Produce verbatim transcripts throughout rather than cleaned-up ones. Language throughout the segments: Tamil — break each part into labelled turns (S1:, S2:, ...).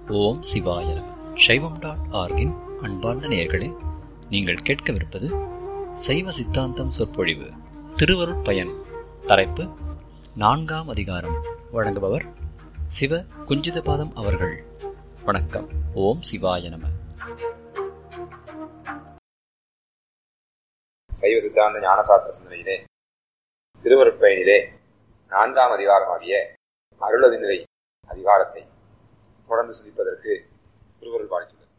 S1: ஓம் சிவாய நம. சைவம் டாட் ஆர்கின் அன்பார்ந்த நேயர்களே, நீங்கள் கேட்கவிருப்பது சைவ சித்தாந்தம் சொற்பொழிவு திருவருட்பயன். தலைப்பு நான்காம் அதிகாரம். வழங்குபவர் சிவ குஞ்சிதபாதம் அவர்கள். வணக்கம். ஓம் சிவாய நம.
S2: சைவ சித்தாந்த ஞானசாஸ்திர சிந்தனையிலே திருவருட்பயனிலே நான்காம் அதிகாரமாகிய அருளது நிலை அதிகாரத்தை தொடர்ந்து சிந்திப்பதற்கு திருவருள் பாலித்துள்ளது.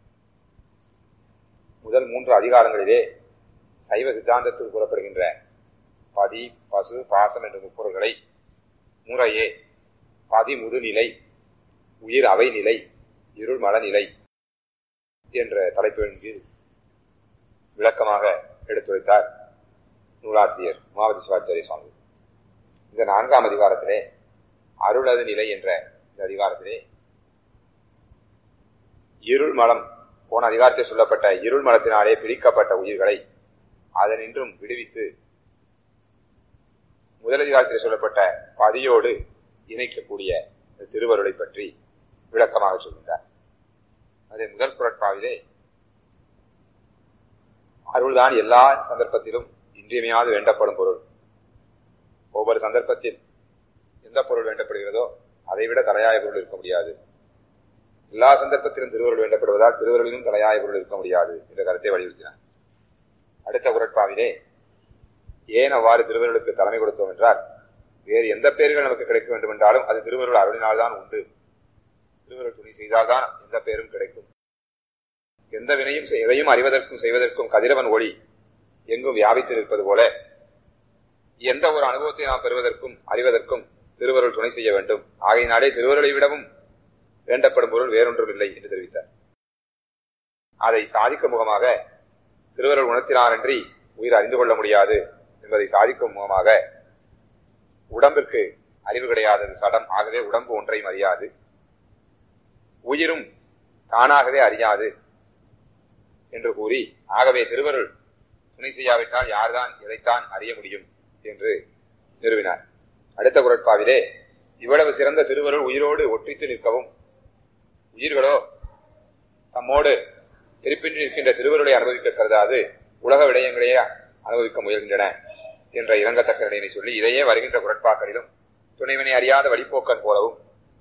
S2: முதல் மூன்று அதிகாரங்களிலே சைவ சித்தாந்தத்தில் கூறப்படுகின்ற பதி, பசு, பாசம் என்ற முப்பொருள்களை முறையே பதி முதுநிலை, உயிர் அவை நிலை, இருள் மலநிலை என்ற தலைப்பின் கீழ் விளக்கமாக எடுத்துரைத்தார் நூலாசிரியர் உமாபதி சிவாச்சாரிய சுவாமி. இந்த நான்காம் அதிகாரத்திலே அருளது நிலை என்ற இந்த அதிகாரத்திலே இருள் மலம், போன அதிகாரத்தில் சொல்லப்பட்ட இருள் மலத்தினாலே பிரிக்கப்பட்ட உயிர்களை அதனின்றும் விடுவித்து முதல் அதிகாரத்தில் சொல்லப்பட்ட பதியோடு இணைக்கக்கூடிய திருவருளை பற்றி விளக்கமாக சொல்கின்றார். அதே முதல் குறட்பாவிலே அருள்தான் எல்லா சந்தர்ப்பத்திலும் இன்றியமையாது வேண்டப்படும் பொருள். ஒவ்வொரு சந்தர்ப்பத்தில் எந்த பொருள் வேண்டப்படுகிறதோ அதைவிட தலையாய பொருள் இருக்க முடியாது. எல்லா சந்தர்ப்பத்திலும் திருவருள் வேண்டப்படுவதால் திருவருளிலும் தலையாய பொருள் இருக்க முடியாது என்ற கருத்தை வலியுறுத்தினார். அடுத்த குறட்பாவிலே ஏன் அவ்வாறு திருவருளுக்கு தலைமை கொடுத்தோம் என்றால், வேறு எந்த பெயர்கள் நமக்கு கிடைக்க வேண்டும் என்றாலும் அது திருவருள் அருளினால்தான் உண்டு. திருவருள் துணை செய்தால்தான் எந்த பெயரும் கிடைக்கும். எந்த வினையும் எதையும் அறிவதற்கும் செய்வதற்கும் கதிரவன் ஒளி எங்கும் வியாபித்து நிற்பது போல எந்த ஒரு அனுபவத்தை நாம் பெறுவதற்கும் அறிவதற்கும் திருவருள் துணை செய்ய வேண்டும். ஆகையினாலே திருவருளை விடவும் வேண்டப்படும் பொருள் வேறொன்றும் இல்லை என்று தெரிவித்தார். அதை சாதிக்கும் முகமாக திருவருள் உணர்த்தினாரன்றி உயிர் அறிந்து கொள்ள முடியாது என்பதை சாதிக்கும் முகமாக உடம்பிற்கு அறிவு கிடையாதது சடம், ஆகவே உடம்பு ஒன்றையும் அறியாது, உயிரும் தானாகவே அறியாது என்று கூறி, ஆகவே திருவருள் துணை செய்யாவிட்டால் யார்தான் எதைத்தான் அறிய முடியும் என்று நிறுவினார். அடுத்த குறட்பாவிலே இவ்வளவு சிறந்த திருவருள் உயிரோடு ஒற்றித்து நிற்கவும், உயிர்களோ தம்மோடு பிரிப்பின்றி நிற்கின்ற திருவருளை அனுபவிக்க கருதாது உலக விடயங்களையே அனுபவிக்க முயல்கின்றன என்ற இறங்கத்தக்க நிலையை சொல்லி, இதையே வருகின்ற குறட்பாக்களிலும் துணைவினை அறியாத வழிப்போக்கன் போலவும்,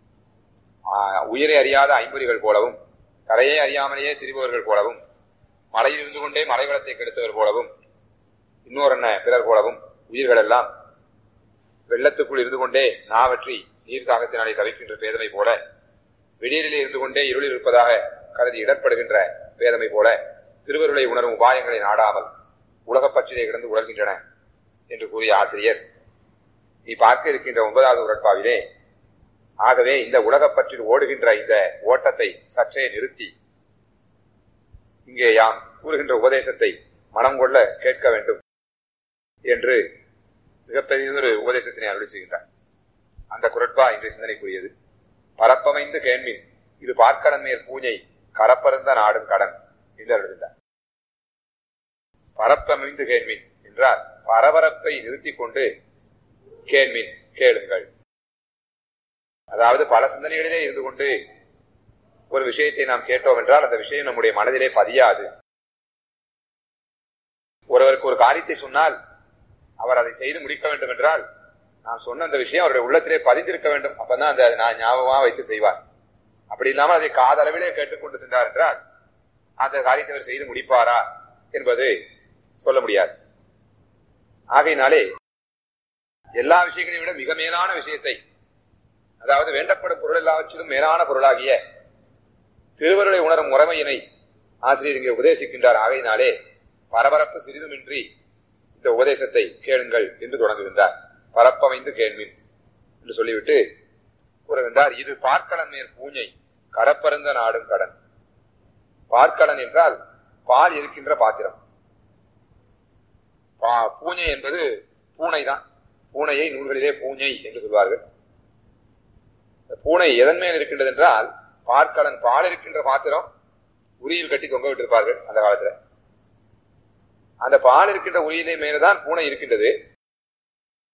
S2: உயிரை அறியாத ஐம்பொறிகள் போலவும், தரையை அறியாமலேயே திரிபவர்கள் போலவும், மலையில் இருந்து கொண்டே மலைவளத்தை கெடுத்தவர் போலவும், இன்னொரு பிறர் போலவும், உயிர்கள் எல்லாம் வெள்ளத்துக்குள் இருந்து கொண்டே நாவற்றி நீர் தாகத்தினாலே தவிக்கின்ற பேதமை போல, வெளியிலே இருந்து கொண்டே இருளில் இருப்பதாக கருதி இடர்படுகின்ற பேதமை போல திருவருளை உணரும் உபாயங்களை நாடாமல் உலகப் பற்றிலே கிடந்து உணர்கின்றன என்று கூறிய ஆசிரியர், நீ பார்க்க இருக்கின்ற ஒன்பதாவது உறட்பாவிலே, ஆகவே இந்த உலகப் பற்றில் ஓடுகின்ற இந்த ஓட்டத்தை சற்றே நிறுத்தி இங்கே யாம் கூறுகின்ற உபதேசத்தை மனம் கொள்ள கேட்க வேண்டும் என்று மிகப்பெரியதொரு உபதேசத்தினை அருளி செய்கின்றார். அந்த குறட்பா இன்றைய சிந்தனைக்குரியது. பரப்பமைந்து கேள்வின் இது பார்க்கடன் மேற் பூஞ்சை கரப்பருந்த நாடும் கடன் என்று அருள்கின்றார். பரப்பமைந்து கேள்வின் என்றால் பரபரப்பை நிறுத்திக் கொண்டு கேள்வின் கேளுங்கள். அதாவது பல சிந்தனைகளிலே இருந்து கொண்டு ஒரு விஷயத்தை நாம் கேட்டோம் என்றால் அந்த விஷயம் நம்முடைய மனதிலே பதியாது. ஒருவருக்கு ஒரு காரியத்தை சொன்னால் அவர் அதை செய்து முடிக்க வேண்டும் என்றால் நாம் சொன்ன அந்த விஷயம் அவருடைய உள்ளத்திலே பதிந்திருக்க வேண்டும். அப்பதான் அந்த நான் ஞாபகமா வைத்து செய்வார். அப்படி இல்லாமல் அதை காதளவிலே கேட்டுக்கொண்டு சென்றார் என்றால் அந்த காரியத்தை அவர் செய்து முடிப்பாரா என்பது சொல்ல முடியாது. ஆகையினாலே எல்லா விஷயங்களையும் விட மிக மேலான விஷயத்தை, அதாவது வேண்டப்படும் பொருள் எல்லாவற்றிலும் மேலான பொருளாகிய திருவருளை உணரும் முறைமையினை ஆசிரியர் இங்கே உபதேசிக்கின்றார். ஆகையினாலே பரபரப்பு சிறிதுமின்றி இந்த உபதேசத்தை கேளுங்கள் என்று தொடங்குகின்றார். பரப்பமைந்து கேள்வின் என்று சொல்லிவிட்டு கூறுகின்றார், இது பார்க்கலன் மேற் பூஞ்சை கரப்பருந்த நாடும் கடன். பார்க்கலன் என்றால் பால் இருக்கின்ற பாத்திரம். பூஞ்சை என்பது பூனை தான். பூனையை நூல்களிலே பூஞ்சை என்று சொல்வார்கள். பூனை எதன் மேல் இருக்கின்றது என்றால், பார்க்கலன் பால் இருக்கின்ற பாத்திரம் உரியில் கட்டி தொங்க விட்டிருப்பார்கள் அந்த காலத்துல. அந்த பால் இருக்கின்ற உரியிலே மேலதான் பூனை இருக்கின்றது.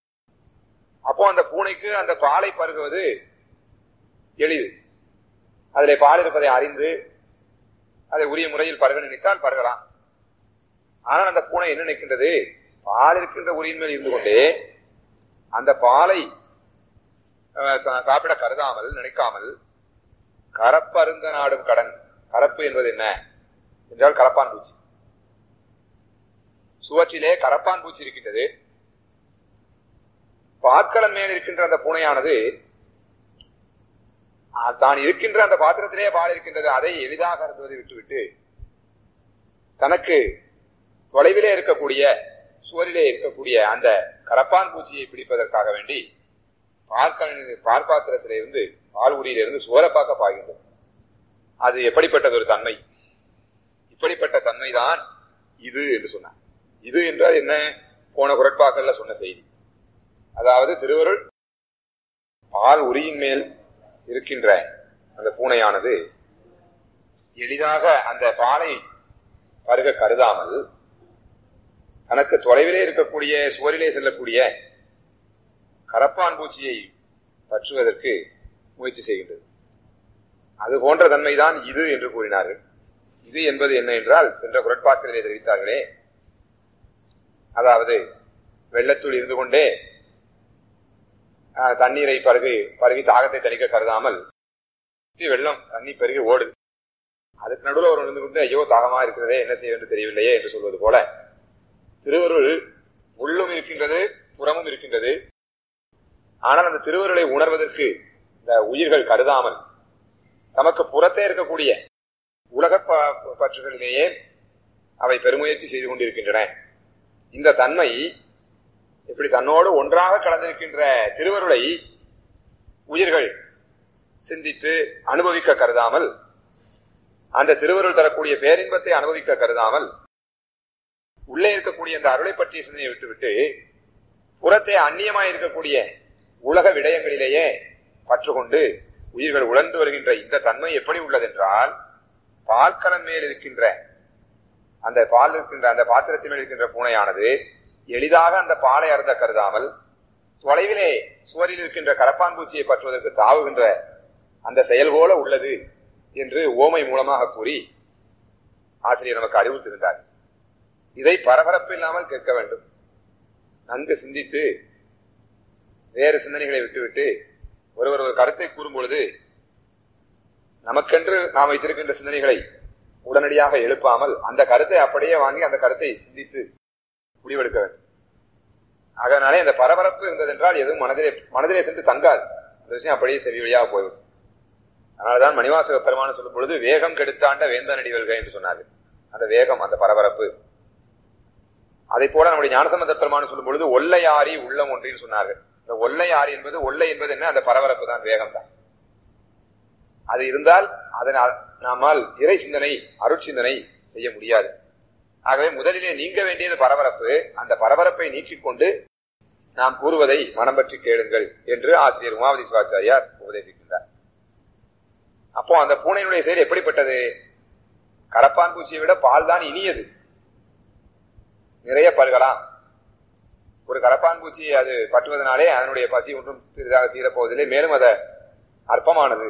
S2: அப்போ அந்த பூனைக்கு அந்த பாலை பருகுவது எளிது. அதிலே பால் இருப்பதை அறிந்து அதை உரிய முறையில் பருக நினைத்தால் பருகலாம். ஆனால் அந்த பூனை என்ன நினைக்கின்றது, பால் இருக்கின்ற உரியின் மேல் இருந்து கொண்டே அந்த பாலை சாப்பிட கருதாமல் நினைக்காமல் கரப்பருந்த நாடும் கடன். கரப்பு என்பது என்ன என்றால் கரப்பான் பூச்சி. சுவற்றிலே கரப்பான் பூச்சி இருக்கின்றது. பாற்களன் மேல் இருக்கின்ற அந்த பூனையானது தான் இருக்கின்ற அந்த பாத்திரத்திலே பால் இருக்கின்றது, அதை எளிதாக அருந்துவதை விட்டுவிட்டு தனக்கு தொலைவிலே இருக்கக்கூடிய சுவரிலே இருக்கக்கூடிய அந்த கரப்பான் பூச்சியை பிடிப்பதற்காக வேண்டி பார்க்கலின் பார்ப்பாத்திரத்திலே இருந்து பால் உரியிலிருந்து சுவரப்பாக்க பாய்கின்றது. அது எப்படிப்பட்டது ஒரு தன்மை? இப்படிப்பட்ட தன்மைதான் இது என்று சொன்னார். இது என்றால் என்ன? போன குரட்பாக்கள்ல சொன்ன செய்தி. அதாவது திருவருள் பால் உரியின் மேல் இருக்கின்ற அந்த பூனையானது எளிதாக அந்த பாலை பருக கருதாமல் தனக்கு தொலைவிலே இருக்கக்கூடிய சுவரிலே செல்லக்கூடிய கரப்பான் பூச்சியை பற்றுவதற்கு முயற்சி செய்கின்றது. அது போன்ற தன்மைதான் இது என்று கூறினார்கள். இது என்பது என்ன என்றால் சென்ற குரட்பாக்களிலே தெரிவித்தார்களே, அதாவது வெள்ளத்துள் இருந்து கொண்டே தண்ணீரை பருகி பருகி தாகத்தை தணிக்க கருதாமல் வெள்ளம் தண்ணி பெருகி ஓடுது. அதுக்கு நடுவில் அவர் இருந்து கொண்டு ஐயோ தாகமா இருக்கிறதே என்ன செய்ய என்று தெரியவில்லையே என்று சொல்வது போல திருவருள் உள்ளும் இருக்கின்றது புறமும் இருக்கின்றது. ஆனால் அந்த திருவருளை உணர்வதற்கு இந்த உயிர்கள் கருதாமல் தமக்கு புறத்தே இருக்கக்கூடிய உலக பற்றுகளிலேயே அவை பெருமுயற்சி செய்து கொண்டிருக்கின்றன. இந்த தன்மை இப்படி தன்னோடு ஒன்றாக கலந்திருக்கின்ற திருவருளை உயிர்கள் சிந்தித்து அனுபவிக்க கருதாமல், அந்த திருவருள் தரக்கூடிய பேரின்பத்தை அனுபவிக்க கருதாமல் உள்ளே இருக்கக்கூடிய அந்த அருளை பற்றிய சிந்தனையை விட்டுவிட்டு புறத்தே அந்நியமாய் இருக்கக்கூடிய உலக விடயங்களிலேயே பற்றுக்கொண்டு உயிர்கள் உழந்து வருகின்ற இந்த தன்மை எப்படி உள்ளதென்றால், பால்கலன் மேல் இருக்கின்ற அந்த பால் இருக்கின்ற அந்த பாத்திரத்தின் மேல் இருக்கின்ற பூனையானது எளிதாக அந்த பாலை அருந்த கருதாமல் தொலைவிலே சுவரில் இருக்கின்ற கரப்பான் பூச்சியை பற்றுவதற்கு தாவுகின்ற அந்த செயல் போல உள்ளது என்று ஓமை மூலமாக கூறி ஆசிரியர் நமக்கு அறிவுறுத்திருந்தார். இதை பரபரப்பு இல்லாமல் கேட்க வேண்டும். நன்கு சிந்தித்து வேறு சிந்தனைகளை விட்டுவிட்டு ஒருவர் ஒரு கருத்தை கூறும் பொழுது நமக்கென்று நாம் வைத்திருக்கின்ற சிந்தனைகளை உடனடியாக எழுப்பாமல் அந்த கருத்தை அப்படியே வாங்கி அந்த கருத்தை சிந்தித்து முடிவெடுக்க வேண்டும். அதனாலே அந்த பரபரப்பு இருந்ததென்றால் எதுவும் மனதிலே மனதிலே சென்று தங்காது. அந்த விஷயம் அப்படியே செவி வழியாக போய்விடும். அதனாலதான் மணிவாசக பெருமான சொல்லும் பொழுது வேகம் கெடுத்தாண்ட வேந்தன் அடிவல்க என்று சொன்னாரு. அந்த வேகம், அந்த பரபரப்பு. அதை போல நம்முடைய ஞானசம்பந்த பெருமானு சொல்லும் பொழுது ஒல்லையாரி உள்ளம் ஒன்றின்னு சொன்னார்கள். இந்த ஒல்லையாரி என்பது ஒல்லை என்பது என்ன? அந்த பரபரப்பு தான், வேகம் தான். அது இருந்தால் அதனால் நாமால் இறை சிந்தனை அருட்சிந்தனை செய்ய முடியாது. ஆகவே முதலிலே நீங்க வேண்டியது பரபரப்பு. அந்த பரபரப்பை நீக்கிக் கொண்டு நாம் கூறுவதை மனம் பற்றி கேளுங்கள் என்று ஆசிரியர் உமாவதி சிவாச்சாரியார் உபதேசிக்கின்றார். அப்போ அந்த பூனையினுடைய செயல் எப்படிப்பட்டது? கரப்பான் பூச்சியை விட பால் தான் இனியது, நிறைய பருகலாம். ஒரு கரப்பான் பூச்சி அது பற்றுவதனாலே அதனுடைய பசி ஒன்றும் பெரிதாக தீரப்போவதில்லை. மேலும் அது அற்பமானது.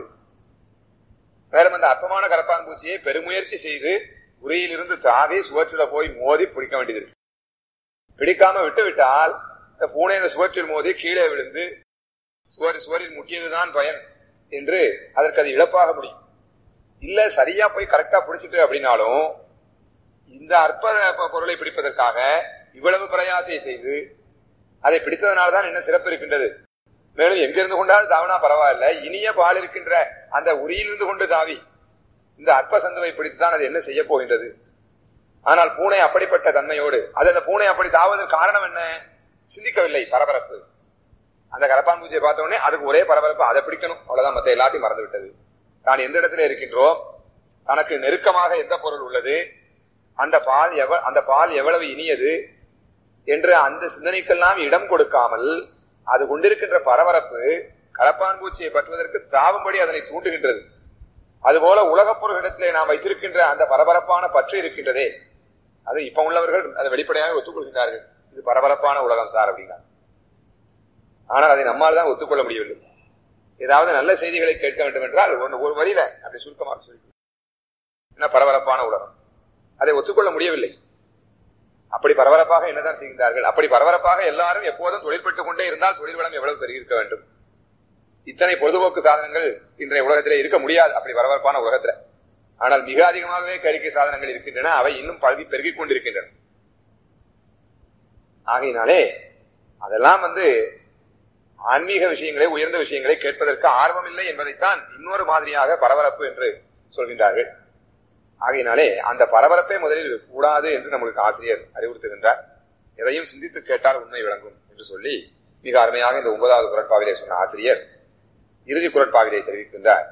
S2: மேலும் அந்த அற்பமான கரப்பான் பூச்சியை பெருமுயற்சி செய்து உரையிலிருந்து தாவி சுவற்றில போய் மோதி பிடிக்க வேண்டியது. பிடிக்காம விட்டு விட்டால் இந்த பூனை இந்த சுவற்றில் மோதி கீழே விழுந்து சுவர் சுவரில் முக்கியதுதான் பயன் என்று அதற்கு அது இழப்பாக முடியும். இல்ல சரியா போய் கரெக்டா பிடிச்சிட்டு அப்படின்னாலும் இந்த அற்ப பொருளை பிடிப்பதற்காக இவ்வளவு பிரயாசை செய்து அதை பிடித்ததனால்தான் என்ன சிறப்பு இருக்கின்றது. மேலும் எங்கிருந்து கொண்டாலும் தாவனா பரவாயில்ல, இனிய பால் இருக்கின்ற அந்த உரியிலிருந்து கொண்டு தாவி இந்த அற்ப சந்துவை பிடித்துதான் அது என்ன செய்ய போகின்றது. ஆனால் பூனை அப்படிப்பட்ட தன்மையோடு அது அந்த பூனை அப்படி தாவதற்கு காரணம் என்ன? சிந்திக்கவில்லை, பரபரப்பு. அந்த கரப்பான் பூச்சியை பார்த்த உடனே அதுக்கு ஒரே பரபரப்பு, அதை பிடிக்கணும், அவ்வளவுதான், மற்ற எல்லாத்தையும் மறந்து விட்டது. தான் எந்த இடத்துல இருக்கின்றோம், தனக்கு நெருக்கமாக எந்த பொருள் உள்ளது, அந்த பால் எவ அந்த பால் எவ்வளவு இனியது என்று அந்த சிந்தனைக்கெல்லாம் இடம் கொடுக்காமல் அது கொண்டிருக்கின்ற பரபரப்பு கரப்பான் பூச்சியை பற்றுவதற்கு தாவும்படி அதனை தூண்டுகின்றது. அதுபோல உலகப் பொருளிடத்திலே நாம் வைத்திருக்கின்ற அந்த பரபரப்பான பற்று இருக்கின்றதே, அது இப்ப உள்ளவர்கள் அதை வெளிப்படையாக ஒத்துக்கொள்கிறார்கள். இது பரபரப்பான உலகம் சார் அப்படின்னா. ஆனால் அதை நம்மால் தான் ஒத்துக்கொள்ள முடியவில்லை. ஏதாவது நல்ல செய்திகளை கேட்க வேண்டும் என்றால் ஒன்று ஒரு வரியில அப்படி சுருக்கமாக சொல்லி என்ன பரபரப்பான உலகம், அதை ஒத்துக்கொள்ள முடியவில்லை. அப்படி பரபரப்பாக என்னதான் செய்கின்றார்கள்? அப்படி பரபரப்பாக எல்லாரும் எப்போதும் தொழிற்பட்டுக் கொண்டே இருந்தால் தொழில் வளம் எவ்வளவு பெருகிருக்க வேண்டும். இத்தனை பொழுதுபோக்கு சாதனங்கள் இன்றைய உலகத்திலே இருக்க முடியாது, அப்படி பரபரப்பான உலகத்துல. ஆனால் மிக அதிகமாகவே கேளிக்கை சாதனங்கள் இருக்கின்றன, அவை இன்னும் பல்கி பெருகிக் கொண்டிருக்கின்றன. ஆகையினாலே அதெல்லாம் வந்து ஆன்மீக விஷயங்களை, உயர்ந்த விஷயங்களை கேட்பதற்கு ஆர்வம் இல்லை என்பதைத்தான் இன்னொரு மாதிரியாக பரபரப்பு என்று சொல்கின்றார்கள். ஆகையினாலே அந்த பரபரப்பே முதலில் கூடாது என்று நம்மளுக்கு ஆசிரியர் அறிவுறுத்துகின்றார். எதையும் சிந்தித்து கேட்டால் உண்மை விளங்கும் என்று சொல்லி மிக அருமையாக இந்த ஒன்பதாவது குறட்பாவிலே சொன்ன ஆசிரியர் இறுதி குறட்பாவிலே தெரிவிக்கின்றார்.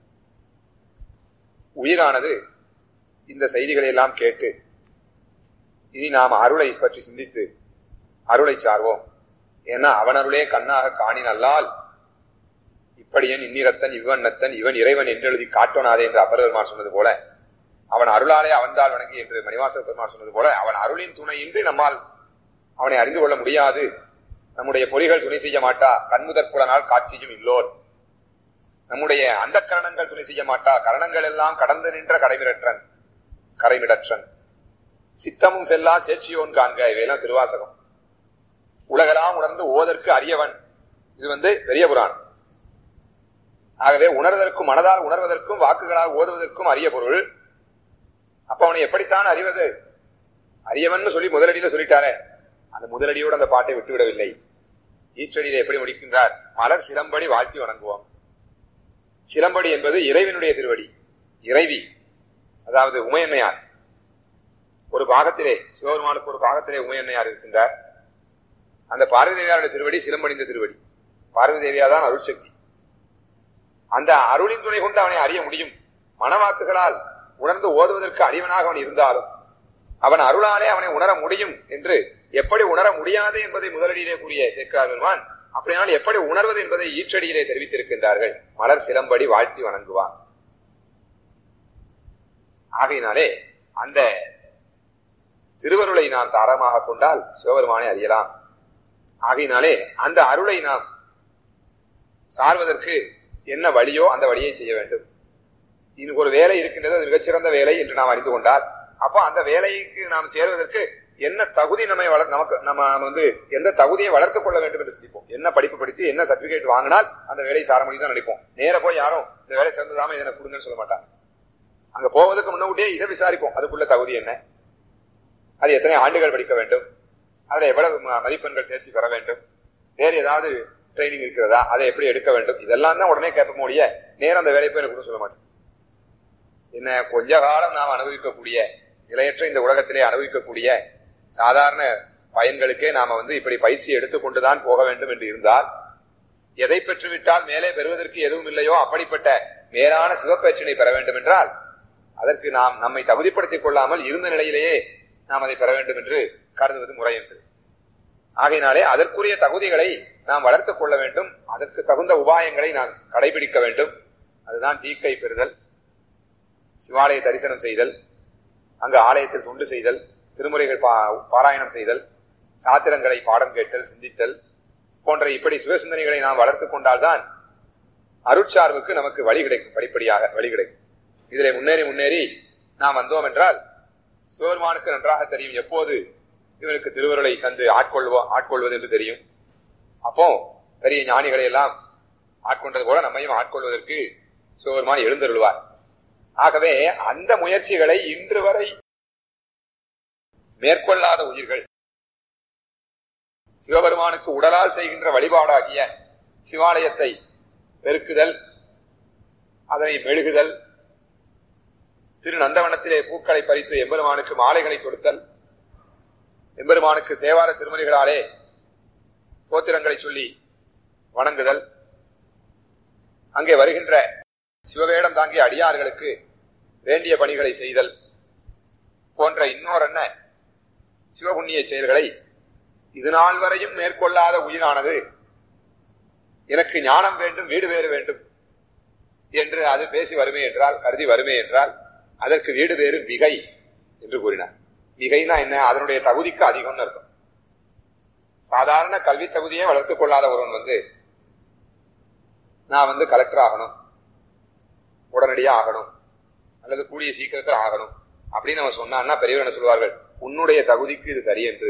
S2: உயிரானது இந்த செய்திகளை எல்லாம் கேட்டு இனி நாம் அருளை பற்றி சிந்தித்து அருளை சார்வோம். ஏன்னா அவன் அருளே கண்ணாக காணின் அல்லால் இப்படியன் இன்னிரத்தன் இவ்வண்ணத்தன் இவன் இறைவன் என்றெழுதி காட்டோனாதே என்று அப்பர் பெருமான் சொன்னது போல, அவன் அருளாலே அவன்தால் வணங்கி என்று மணிவாச பெருமான் சொன்னது போல, அவன் அருளின் துணையின்றி நம்மால் அவனை அறிந்து கொள்ள முடியாது. நம்முடைய பொறிகள் துணை செய்ய மாட்டா, கண்முதற் புலனால் காட்சியும் இல்லோர். நம்முடைய அந்த கரணங்கள் துணை செய்ய மாட்டா, கரணங்கள் எல்லாம் கடந்து நின்ற கடைமிடற்றன் கரைமிடற்றன் சித்தமும் செல்லா சேட்சியோன் காண்க. இவையெல்லாம் திருவாசகம். உலகெல்லாம் உணர்ந்து ஓதற்கு அரியவன். இது வந்து பெரிய புராணம். ஆகவே உணர்வதற்கும் மனதால் உணர்வதற்கும் வாக்குகளால் ஓதுவதற்கும் அரிய பொருள். அப்ப அவனை எப்படித்தான் அறிவது? அரியவன் சொல்லி முதலடியில சொல்லிட்டாரே, அந்த முதலடியோடு அந்த பாட்டை விட்டுவிடவில்லை. ஈற்றடியில எப்படி முடிக்கின்றார்? மலர் சிலம்படி வாழ்த்தி வணங்குவோம். சிலம்படி என்பது இறைவனுடைய திருவடி, இறைவி, அதாவது உமையன்னையார். ஒரு பாகத்திலே சிவபெருமானுக்கு ஒரு பாகத்திலே உமையன்னையார் இருக்கின்றார். அந்த பார்வதி தேவியாருடைய திருவடி சிலம்படிந்த திருவடி. பார்வதி தேவியாதான் அருள் சக்தி. அந்த அருளின் துணை கொண்டு அவனை அறிய முடியும். மனவாக்குகளால் உணர்ந்து ஓதுவதற்கு அடிவனாக அவன் இருந்தாலும் அவன் அருளாலே அவனை உணர முடியும் என்று எப்படி உணர முடியாது என்பதை முதலடியிலே கூறிய சேக்கிழார் பெருமான் அப்படியானால் எப்படி உணர்வது என்பதை ஈற்றடியிலே தெரிவித்திருக்கின்றார்கள். மலர் சிலம்படி வாழ்த்தி வணங்குவான். ஆகையினாலே அந்த திருவருளை நாம் தாரமாக கொண்டால் சிவபெருமானை அறியலாம். ஆகையினாலே அந்த அருளை நாம் சார்வதற்கு என்ன வழியோ அந்த வழியை செய்ய வேண்டும். இன்னும் ஒரு வேலை இருக்கின்றது, அது மிகச்சிறந்த வேலை என்று நாம் அறிந்து கொண்டால் அப்போ அந்த வேலைக்கு நாம் சேருவதற்கு என்ன தகுதி நம்மை வளர் நமக்கு நம்ம வந்து எந்த தகுதியை வளர்த்துக் கொள்ள வேண்டும் என்று சிந்திப்போம். என்ன படிப்பு படித்து என்ன சர்டிபிகேட் வாங்கினால் அந்த வேலையை சார முடியும் தான் நினைப்போம். நேர போய் யாரும் இந்த வேலை சேர்ந்ததாம இதனை கொடுங்கன்னு சொல்ல மாட்டாங்க. அங்க போவதற்கு முன்னே இதை விசாரிப்போம். அதுக்குள்ள தகுதி என்ன, அது எத்தனை ஆண்டுகள் படிக்க வேண்டும், அதுல எவ்வளவு மதிப்பெண்கள் தேர்ச்சி பெற வேண்டும், வேறு ஏதாவது ட்ரைனிங் இருக்கிறதா, அதை எப்படி எடுக்க வேண்டும், இதெல்லாம் தான் உடனே கேட்ப முடிய நேரம் அந்த வேலை போய் எனக்கு கூட சொல்ல மாட்டேன். என்ன கொஞ்ச காலம் நாம் அனுபவிக்கக்கூடிய நிலையற்ற இந்த உலகத்திலே அனுபவிக்கக்கூடிய சாதாரண பயன்களுக்கே நாம வந்து இப்படி பயிற்சி எடுத்துக்கொண்டுதான் போக வேண்டும் என்று இருந்தால், எதை பெற்றுவிட்டால் மேலே பெறுவதற்கு எதுவும் இல்லையோ அப்படிப்பட்ட மேலான சிவப்பேற்றினை பெற வேண்டும் என்றால் அதற்கு நாம் நம்மை தகுதிப்படுத்திக் கொள்ளாமல் இருந்த நிலையிலேயே நாம் அதை பெற வேண்டும் என்று கருதுவது முறை என்று. ஆகையினாலே அதற்குரிய தகுதிகளை நாம் வளர்த்துக் கொள்ள வேண்டும். அதற்கு தகுந்த உபாயங்களை நாம் கடைபிடிக்க வேண்டும். அதுதான் தீக்கை பெறுதல், சிவாலய தரிசனம் செய்தல், அங்கு ஆலயத்தில் தொண்டு செய்தல், திருமுறைகள் பாராயணம் செய்தல், சாத்திரங்களை பாடம் கேட்டல், சிந்தித்தல் போன்ற இப்படி சிவசிந்தனைகளை நாம் வளர்த்துக் கொண்டால்தான் அருட்சார்வுக்கு நமக்கு வழி கிடைக்கும். படிப்படியாக வழி கிடைக்கும். இதிலே முன்னேறி முன்னேறி நாம் வந்தோம் என்றால் சிவபெருமானுக்கு நன்றாக தெரியும் எப்போது இவனுக்கு திருவருளை தந்து ஆட்கொள்வோ ஆட்கொள்வது என்று தெரியும். அப்போ பெரிய ஞானிகளை எல்லாம் ஆட்கொண்டது போல நம்மையும் ஆட்கொள்வதற்கு சிவபெருமான் எழுந்தருள்வார். ஆகவே அந்த முயற்சிகளை இன்று வரை மேற்கொள்ளாத உயிர்கள் சிவபெருமானுக்கு உடலால் செய்கின்ற வழிபாடாகிய சிவாலயத்தை பெருக்குதல், அதனை மெழுகுதல், திரு நந்தவனத்திலே பூக்களை பறித்து எம்பெருமானுக்கு மாலைகளை கொடுத்தல், எம்பெருமானுக்கு தேவார திருமணிகளாலே தோத்திரங்களை சொல்லி வணங்குதல், அங்கே வருகின்ற சிவவேடம் தாங்கிய அடியார்களுக்கு வேண்டிய பணிகளை செய்தல் போன்ற இன்னொரு என்ன சிவபுண்ணிய செயல்களை இது நாள் வரையும் மேற்கொள்ளாத உயிரானது எனக்கு ஞானம் வேண்டும், வீடு வேறு வேண்டும் என்று அது பேசி வருமே என்றால், கருதி வருமே என்றால் அதற்கு வீடு வேறு மிகை என்று கூறினார். மிகைனா என்ன? அதனுடைய தகுதிக்கு அதிகம்னு இருக்கும். சாதாரண கல்வி தகுதியை வளர்த்துக் கொள்ளாத ஒருவன் வந்து நான் வந்து கலெக்டர் ஆகணும், உடனடியா ஆகணும், அல்லது கூடிய சீக்கிரத்தில் ஆகணும் அப்படின்னு அவன் சொன்னான்னா பெரியவர் என்ன சொல்வார்கள், உன்னுடைய தகுதிக்கு இது சரி என்று.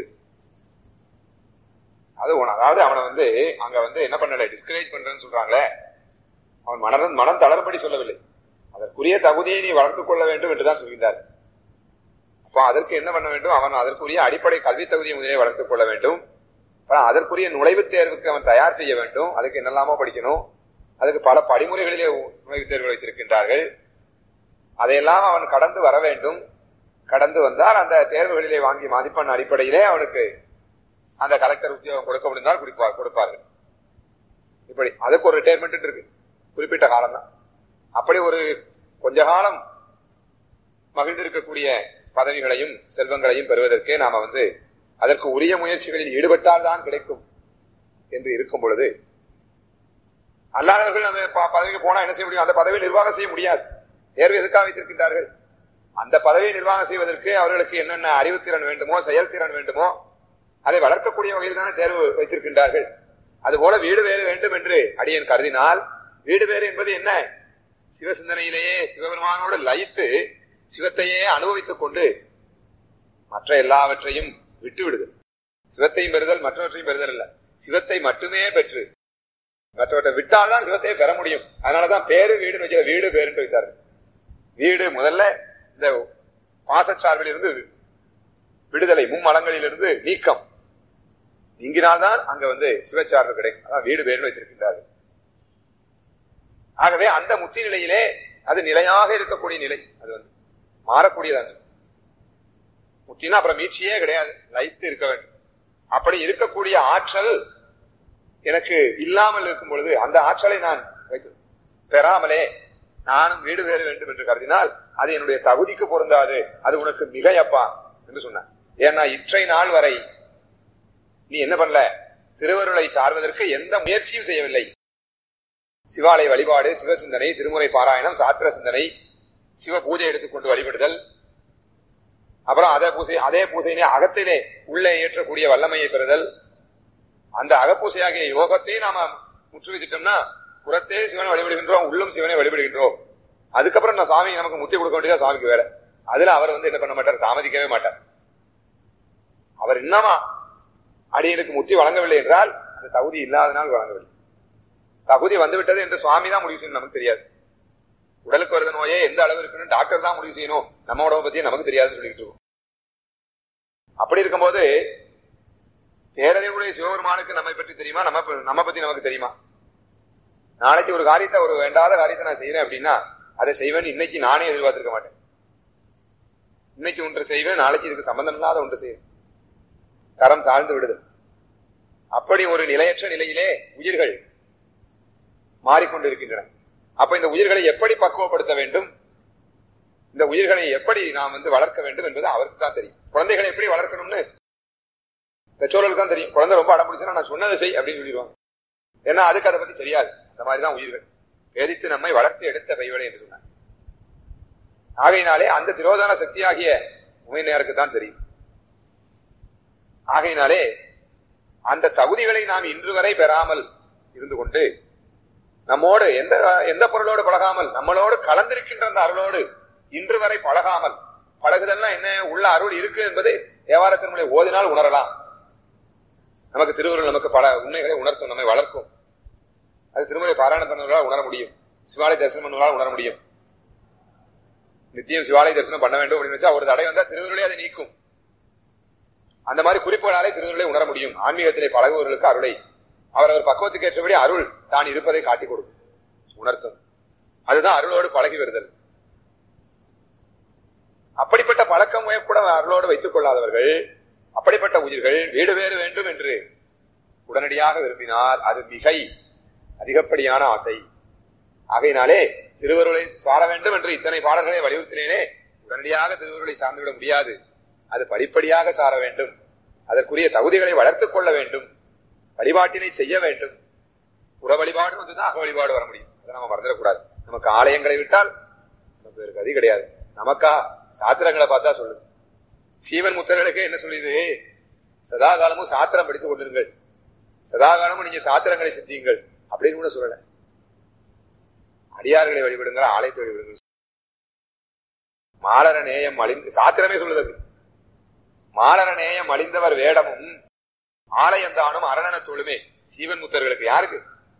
S2: அது அதாவது அவனை வந்து அங்க வந்து என்ன பண்ணல, டிஸ்கரேஜ் பண்றேன்னு சொல்றாங்களே, அவன் மனம் மனம் தளர்படி சொல்லவில்லை, அதற்குரிய தகுதியை நீ வளர்த்துக் கொள்ள வேண்டும் என்றுதான் சொல்கிறார். அப்ப அதற்கு என்ன பண்ண வேண்டும், அவன் அதற்குரிய அடிப்படை கல்வி தகுதியை முதலே வளர்த்துக் கொள்ள வேண்டும். அதற்குரிய நுழைவுத் தேர்வுக்கு அவன் தயார் செய்ய வேண்டும். அதுக்கு என்னெல்லாமோ படிக்கணும், அதுக்கு பல படிமுறைகளிலே நுழைவுத் தேர்வு வைத்திருக்கின்றார்கள். அதையெல்லாம் அவன் கடந்து வர வேண்டும். கடந்து வந்தால் அந்த தேர்வுகளிலே வாங்கி மதிப்பெண் அடிப்படையிலே அவனுக்கு அந்த கலெக்டர் உத்தியோகம் கொடுக்க முடிந்தால் கொடுப்பார் கொடுப்பார்கள் இப்படி அதுக்கு ஒரு ரிட்டையர்மெண்ட் இருக்கு, குறிப்பிட்ட காலம் தான். அப்படி ஒரு கொஞ்ச காலம் மகிழ்ந்திருக்கக்கூடிய பதவிகளையும் செல்வங்களையும் பெறுவதற்கே நாம வந்து அதற்கு உரிய முயற்சிகளில் ஈடுபட்டால் தான் கிடைக்கும் என்று இருக்கும் பொழுது, அல்லாதவர்கள் அந்த பதவிக்கு போனா என்ன செய்ய முடியும், அந்த பதவியை நிர்வாகம் செய்ய முடியாது. தேர்வு எதுக்காக வைத்திருக்கின்றார்கள், அந்த பதவியை நிர்வாகம் செய்வதற்கு அவர்களுக்கு என்னென்ன அறிவுத்திறன் வேண்டுமோ, செயல்திறன் வேண்டுமோ அதை வளர்க்கக்கூடிய வகையில் தானே தேர்வு வைத்திருக்கின்றார்கள். அதுபோல வீடு வேறு வேண்டும் என்று அடியன் கருதினால், வீடு வேறு என்பது என்ன, சிவசிந்தனையிலேயே சிவபெருமானோடு லயித்து சிவத்தையே அனுபவித்துக் கொண்டு மற்ற எல்லாவற்றையும் விட்டு விடுதல். சிவத்தையும் பெறுதல் மற்றவற்றையும் பெறுதல் அல்ல, சிவத்தை மட்டுமே பெற்று மற்றவற்றை விட்டால்தான் சிவத்தையே பெற முடியும். அதனாலதான் பேரு வீடு வைக்கிற, வீடு பேருன்னு வைத்தார்கள். வீடு முதல்ல இந்த பாசச்சார்பில் இருந்து விடுதலை, மும்மலங்களிலிருந்து நீக்கம் நீங்கினால்தான் அங்க வந்து சிவச்சார்பு கிடைக்கும். அதான் வீடு பேருன்னு வைத்திருக்கின்றார்கள். ஆகவே அந்த முத்தி நிலையிலே அது நிலையாக இருக்கக்கூடிய நிலை, அது வந்து மாறக்கூடியது. முத்தினா அப்புறம் மீட்சியே கிடையாது, லயித்து இருக்க வேண்டும். அப்படி இருக்கக்கூடிய ஆற்றல் எனக்கு இல்லாமல் இருக்கும் பொழுது அந்த ஆற்றலை நான் வைத்து பெறாமலே நானும் வீடு வேற வேண்டும் என்று கருதினால் அது என்னுடைய தகுதிக்கு பொருந்தாது, அது உனக்கு மிகையப்பா என்று சொன்னார். ஏன்னா இற்றை நாள் வரை நீ என்ன பண்ணல, திருவருளை சார்வதற்கு எந்த முயற்சியும் செய்யவில்லை. சிவாலய வழிபாடு, சிவசிந்தனை, திருமுறை பாராயணம், சாத்திர சிந்தனை, சிவ பூஜை எடுத்துக்கொண்டு வழிபடுதல், அப்புறம் அதே பூசை அதே பூசையிலே அகத்திலே உள்ளே ஏற்றக்கூடிய வல்லமையை பெறுதல், அந்த அகப்பூசையாகிய யோகத்தையும் நாம முற்றுவிச்சிட்டோம்னா புறத்தே சிவனை வழிபடுகின்றோம், உள்ளும் சிவனை வழிபடுகின்றோம். அதுக்கப்புறம் நான் சுவாமி நமக்கு முத்தி கொடுக்க வேண்டியதா சுவாமிக்கு வேலை. அதுல அவர் வந்து என்ன பண்ண மாட்டார், தாமதிக்கவே மாட்டார். அவர் என்னமா அடியனுக்கு முத்தி வழங்கவில்லை என்றால் அந்த தகுதி இல்லாதனால் வழங்கவில்லை. தகுதி வந்துவிட்டது என்று சுவாமி தான் முடிவு செய்யணும், நமக்கு தெரியாது. உடலுக்கு வருத நோயே எந்த அளவு இருக்குன்னு டாக்டர் தான் முடிவு செய்யணும், நம்ம உடம்பை பத்தி நமக்கு தெரியாதுன்னு சொல்லிட்டு இருக்கோம். அப்படி இருக்கும்போது பேரறிவுடைய சிவபெருமானுக்கு நம்மை பற்றி தெரியுமா, நம்ம நம்ம பத்தி நமக்கு தெரியுமா? நாளைக்கு ஒரு காரியத்தை, ஒரு வேண்டாத காரியத்தை நான் செய்யறேன் அப்படின்னா அதை செய்வேன் இன்னைக்கு நானே எதிர்பார்த்திருக்க மாட்டேன். இன்னைக்கு ஒன்று செய்வேன், நாளைக்கு இதுக்கு சம்பந்தம் இல்லாத ஒன்று செய்வேன், தரம் தாழ்ந்து விடுதல். அப்படி ஒரு நிலையற்ற நிலையிலே உயிர்கள் மாறிக்கொண்டிருக்கின்றன. அப்ப இந்த உயிர்களை எப்படி பக்குவப்படுத்த வேண்டும், இந்த உயிர்களை எப்படி நாம் வந்து வளர்க்க வேண்டும் என்பது அவருக்கு தான் தெரியும். குழந்தைகளை எப்படி வளர்க்கணும்னு பெற்றோர்களுக்கு தான் தெரியும். குழந்தை ரொம்ப அடம்பிடிச்சுன்னா நான் சொன்னதை செய் அப்படின்னு சொல்லிடுவாங்க. ஏன்னா அதுக்கு அதை பத்தி தெரியாது. அந்த மாதிரிதான் உயிர்கள் வேதித்து நம்மை வளர்த்து எடுத்த கைவளை என்று சொன்னார். ஆகையினாலே அந்த திரோதான சக்தியாகிய உமையினருக்கு தான் தெரியும். ஆகையினாலே அந்த தகுதிகளை நாம் இன்று வரை பெறாமல் இருந்து கொண்டு நம்மோடு எந்த எந்த பொருளோடு பழகாமல் நம்மளோடு கலந்திருக்கின்ற அந்த அருளோடு இன்று வரை பழகாமல், பழகுதல்னா என்ன, உள்ள அருள் இருக்கு என்பதை தேவாரத்தின் மூலம் ஓதினால் உணரலாம். நமக்கு திருவருள் நமக்கு பல உண்மைகளை உணர்த்தும், நம்மை வளர்க்கும். அது திருமுறை பாராயணம் பண்ணுவதால் உணர முடியும், சிவாலய தரிசனம் பண்ணுவதால் உணர முடியும். நித்தியம் சிவாலய தரிசனம் பண்ண வேண்டும் அப்படின்னு வச்சா ஒரு தடை வந்தா திருவருளே அதை நீக்கும். அந்த மாதிரி குறிப்புகளாலே திருவருளை உணர முடியும். ஆன்மீகத்திலே பழகுவவர்களுக்கு அருளை அவரவர் பக்குவத்துக்கு ஏற்றபடி அருள் தான் இருப்பதை காட்டிக் கொடுக்கும், உணர்த்தும். அதுதான் அருளோடு பழகி வருதல். அப்படிப்பட்ட பழக்கம் கூட அருளோடு வைத்துக் கொள்ளாதவர்கள், அப்படிப்பட்ட உயிர்கள் வீடு வேறு வேண்டும் என்று உடனடியாக விரும்பினால் அது மிகை, அதிகப்படியான ஆசை. ஆகையினாலே திருவருளை சார வேண்டும் என்று இத்தனை பாடல்களை வலியுறுத்தினேனே, உடனடியாக திருவருளை சார்ந்துவிட முடியாது. அது படிப்படியாக சார வேண்டும். அதற்குரிய தகுதிகளை வளர்த்துக் கொள்ள வேண்டும், வழிபாட்டினை செய்ய வேண்டும். புற வழிபாடு வந்துதான் அக வழிபாடு வர முடியும். அதை நம்ம மறந்துடக்கூடாது. நமக்கு ஆலயங்களை விட்டால் நமக்கு வேறு கதி கிடையாது. நமக்கா சாத்திரங்களை பார்த்தா சொல்லுது. சீவன் முத்தர்களுக்கு என்ன சொல்லுது, சதா காலமும் சாத்திரம் படித்துக் கொண்டிருங்கள், சதா காலமும் நீங்க சாத்திரங்களை சிந்தியுங்கள் அப்படின்னு கூட சொல்லல. அடியார்களை வழிபடுங்கிற ஆலயத்தை வழிபடுங்க. மாலர நேயம் அழிந்து சாத்திரமே சொல்லுது. மாலர நேயம் அழிந்தவர் வேடமும் ஆலயந்தானும் அரணன தொழுமே. சீவன் முத்தர்களுக்கு யாருக்கு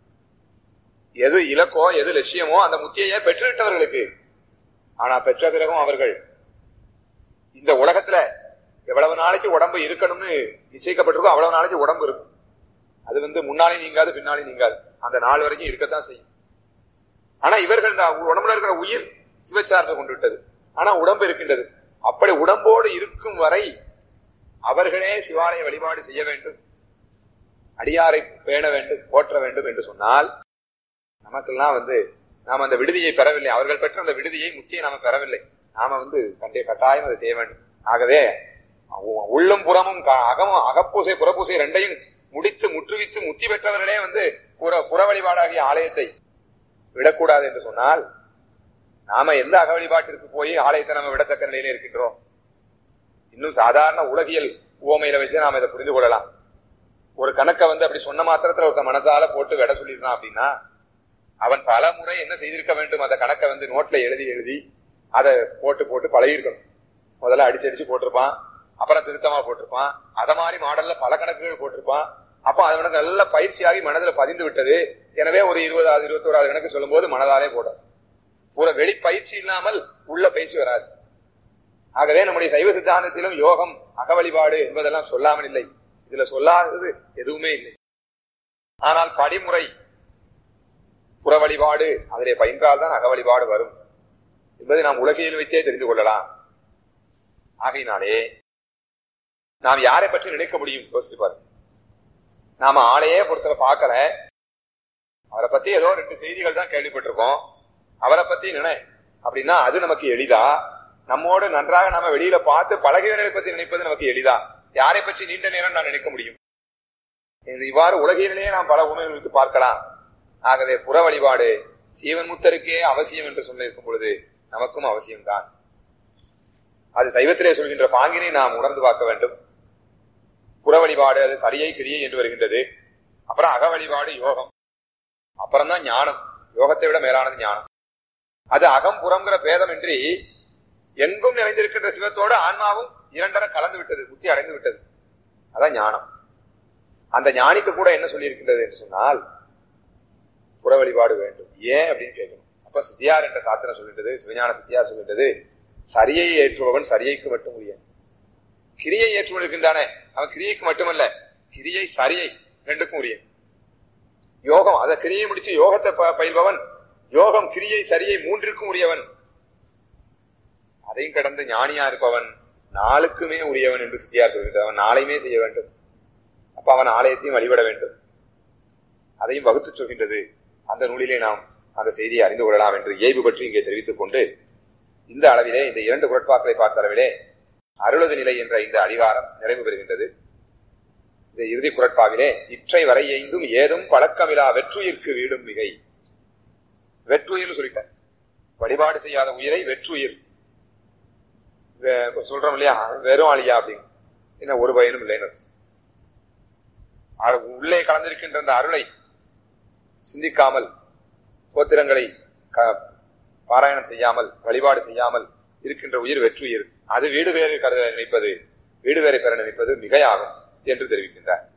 S2: எது இலக்கோ எது லட்சியமோ அந்த முத்தியையே பெற்றுவிட்டவர்களுக்கு. ஆனா பெற்ற பிறகும் அவர்கள் இந்த உலகத்துல எவ்வளவு நாளைக்கு உடம்பு இருக்கணும்னு நிச்சயிக்கப்பட்டிருக்கோ அவ்வளவு நாளைக்கு உடம்பு இருக்கும். அது வந்து முன்னாலே நீங்காது பின்னாலே நீங்காது, அந்த நாள் வரைக்கும் இருக்கத்தான் செய்யும். ஆனா இவர்கள் உடம்புல இருக்கிற உயிர் சிவச்சார்பை கொண்டு விட்டது, ஆனா உடம்பு இருக்கின்றது. அப்படி உடம்போடு இருக்கும் வரை அவர்களே சிவாலய வழிபாடு செய்ய வேண்டும், அடியாரை பேண வேண்டும், போற்ற வேண்டும் என்று சொன்னால் நமக்கெல்லாம் வந்து நாம் அந்த விடுதியை பெறவில்லை. அவர்கள் பெற்ற அந்த விடுதியை முக்கிய நாம பெறவில்லை. நாம வந்து கண்டிய கட்டாயம் அதை செய்ய வேண்டும். ஆகவே உள்ளும் புறமும் அகமும் அகப்பூசை புறப்பூசை ரெண்டையும் முடித்து முற்றுவித்து முத்தி பெற்றவர்களே வந்து புற புற வழிபாடாகிய ஆலயத்தை விடக்கூடாது என்று சொன்னால் நாம எந்த அக வழிபாட்டிற்கு போய் ஆலயத்தை நம்ம விடத்தக்க நிலையில இருக்கின்றோம். இன்னும் சாதாரண உலகியல் உவமையில வச்சு நாம இதை புரிந்து கொள்ளலாம். ஒரு கணக்கை வந்து அப்படி சொன்ன மாத்திரத்துல ஒருத்த மனசால போட்டு விட சொல்லியிருந்தான் அப்படின்னா அவன் பல முறை என்ன செய்திருக்க வேண்டும், அந்த கணக்கை வந்து நோட்ல எழுதி எழுதி அதை போட்டு போட்டு பழகிருக்கணும். முதல்ல அடிச்சு அடிச்சு போட்டிருப்பான், அப்புறம் திருத்தமா போட்டிருப்பான், அத மாதிரி மாடல்ல பல கணக்குகள் போட்டிருப்பான். அப்ப அவனுக்கு நல்ல பயிற்சியாகி மனதில் பதிந்து விட்டது. எனவே ஒரு இருபதாவது இருபத்தி ஓராவது கணக்கு சொல்லும் போது மனதாலே போடும். ஒரு வெளி பயிற்சி இல்லாமல் உள்ள பயிற்சி வராது. ஆகவே நம்முடைய சைவ சித்தாந்தத்திலும் யோகம் அக வழிபாடு என்பதெல்லாம் சொல்லாமல் இல்லை. இதுல சொல்லாதது எதுவுமே இல்லை. ஆனால் படிமுறை புற வழிபாடு அதிலே பயின்றால்தான் அக வழிபாடு வரும் என்பதை நாம் உலகில் வைத்தே தெரிந்து கொள்ளலாம். ஆகையினாலே நாம் யாரை பற்றி நினைக்க முடியும் யோசித்து பாருங்க. நாம ஆளையே பொறுத்தவரை பார்க்கல, அவரை பத்தி ஏதோ ரெண்டு செய்திகள் தான் கேள்விப்பட்டிருக்கோம். அவரை பத்தி நினை அப்படின்னா அது நமக்கு எளிதா? நம்மோடு நன்றாக நாம வெளியில பார்த்து பழகியவர்களை பத்தி நினைப்பது நமக்கு எளிதா? யாரை பற்றி நீண்ட நேரம் நான் நினைக்க முடியும்? இவ்வாறு உலகிலேயே நாம் பல உண்மைகள் வைத்து பார்க்கலாம். ஆகவே புற வழிபாடு சீவன் முத்தருக்கே அவசியம் என்று சொல்ல இருக்கும் பொழுது நமக்கும் அவசியம்தான். அது சைவத்திலே சொல்கின்ற பாங்கினை நாம் உணர்ந்து பார்க்க வேண்டும். புற வழிபாடு அது சரியை கிரியை என்று வருகின்றது. அப்புறம் அக வழிபாடு யோகம், அப்புறம்தான் ஞானம். யோகத்தை விட மேலானது ஞானம். அது அகம் புறம்ங்கிற பேதம் இன்றி எங்கும் நிறைந்திருக்கின்ற சிவத்தோடு ஆன்மாவும் இரண்டரை கலந்து விட்டது, முத்தி அடைந்து விட்டது. அதான் ஞானம். அந்த ஞானிக்கு கூட என்ன சொல்லி இருக்கின்றது என்று சொன்னால் புற வழிபாடு வேண்டும். ஏன் அப்படின்னு கேட்கணும். அப்ப சித்தியார் என்ற சாத்திரம் சொல்கின்றது, சிவஞான சித்தியார் சொல்கின்றது, சரியை ஏற்றுபவன் சரியைக்கு மட்டும் உரிய. கிரியை ஏற்றுவன் இருக்கின்றானே அவன் கிரியைக்கு மட்டுமல்ல, கிரியை சரியை ரெண்டுக்கும் உரிய. யோகம் அத கிரியை முடிச்சு யோகத்தை பயில்பவன் யோகம் கிரியை சரியை மூன்றிற்கும் உரியவன். அதையும் கடந்து ஞானியா இருப்பவன் நாளுக்குமே உரியவன் என்று சித்தியார் சொல்கின்றார். அவன் நாளையுமே செய்ய வேண்டும். அப்ப அவன் ஆலயத்தையும் வழிபட வேண்டும். அதையும் வகுத்து சொல்கின்றது. அந்த நூலிலே நாம் அந்த செய்தியை அறிந்து கொள்ளலாம் என்று இயல்பு பற்றி இங்கே தெரிவித்துக் கொண்டு இந்த அளவிலே இந்த இரண்டு குரட்பாக்களை பார்த்த அளவிலே அருளது நிலை என்ற இந்த அதிகாரம் நிறைவு பெறுகின்றது. இந்த இறுதி குரட்பாவிலே இற்றை வரை எய்ந்தும் ஏதும் பழக்கமிலா வெற்றுயிர்க்கு வீடும் மிகை. வெற்றுயிர் சொல்லிட்டார். வழிபாடு செய்யாத உயிரை வெற்றுயிர் சொல்றோம் இல்லையா, வெறும் ஆளியா அப்படின்னு என்ன ஒரு பயனும் இல்லைன்னு உள்ளே கலந்திருக்கின்ற அந்த அருளை சிந்திக்காமல் கோத்திரங்களை பாராயணம் செய்யாமல் வழிபாடு செய்யாமல் இருக்கின்ற உயிர் வெற்றுயிர். அது வீடு வேறு கருத நினைப்பது வீடு வேறு பெற நினைப்பது மிகையாகும் என்று தெரிவிக்கின்றார்.